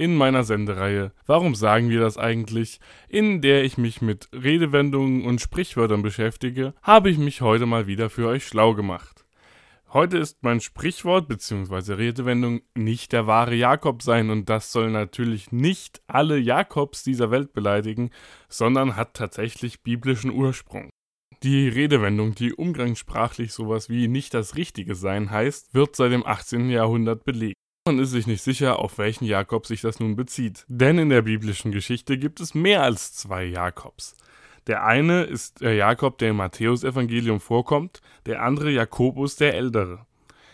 in meiner Sendereihe Warum sagen wir das eigentlich?, in der ich mich mit Redewendungen und Sprichwörtern beschäftige, habe ich mich heute mal wieder für euch schlau gemacht. Heute ist mein Sprichwort bzw. Redewendung nicht der wahre Jakob sein, und das soll natürlich nicht alle Jakobs dieser Welt beleidigen, sondern hat tatsächlich biblischen Ursprung. Die Redewendung, die umgangssprachlich sowas wie nicht das Richtige sein heißt, wird seit dem 18. Jahrhundert belegt. Man ist sich nicht sicher, auf welchen Jakob sich das nun bezieht. Denn in der biblischen Geschichte gibt es mehr als zwei Jakobs. Der eine ist der Jakob, der im Matthäusevangelium vorkommt, der andere Jakobus der Ältere.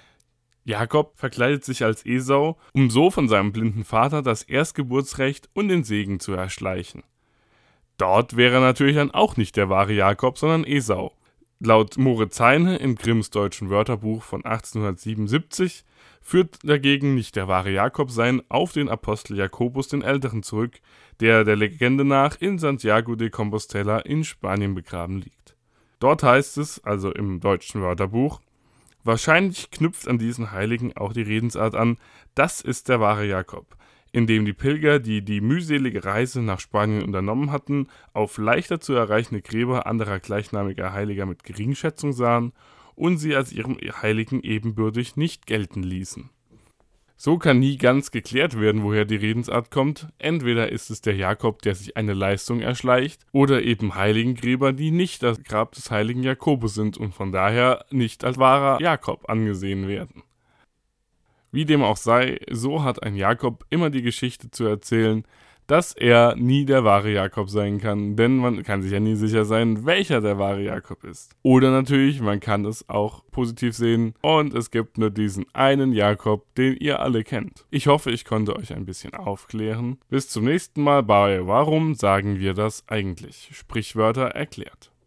Jakob verkleidet sich als Esau, um so von seinem blinden Vater das Erstgeburtsrecht und den Segen zu erschleichen. Dort wäre natürlich dann auch nicht der wahre Jakob, sondern Esau. Laut Moritz Heine im Grimms Deutschen Wörterbuch von 1877 führt dagegen nicht der wahre Jakob sein auf den Apostel Jakobus den Älteren zurück, der Legende nach in Santiago de Compostela in Spanien begraben liegt. Dort heißt es, also im Deutschen Wörterbuch: Wahrscheinlich knüpft an diesen Heiligen auch die Redensart an, das ist der wahre Jakob, indem die Pilger, die die mühselige Reise nach Spanien unternommen hatten, auf leichter zu erreichende Gräber anderer gleichnamiger Heiliger mit Geringschätzung sahen und sie als ihrem Heiligen ebenbürtig nicht gelten ließen. So kann nie ganz geklärt werden, woher die Redensart kommt. Entweder ist es der Jakob, der sich eine Leistung erschleicht, oder eben Heiligengräber, die nicht das Grab des heiligen Jakobus sind und von daher nicht als wahrer Jakob angesehen werden. Wie dem auch sei, so hat ein Jakob immer die Geschichte zu erzählen, dass er nie der wahre Jakob sein kann, denn man kann sich ja nie sicher sein, welcher der wahre Jakob ist. Oder natürlich, man kann es auch positiv sehen und es gibt nur diesen einen Jakob, den ihr alle kennt. Ich hoffe, ich konnte euch ein bisschen aufklären. Bis zum nächsten Mal bei Warum sagen wir das eigentlich? Sprichwörter erklärt.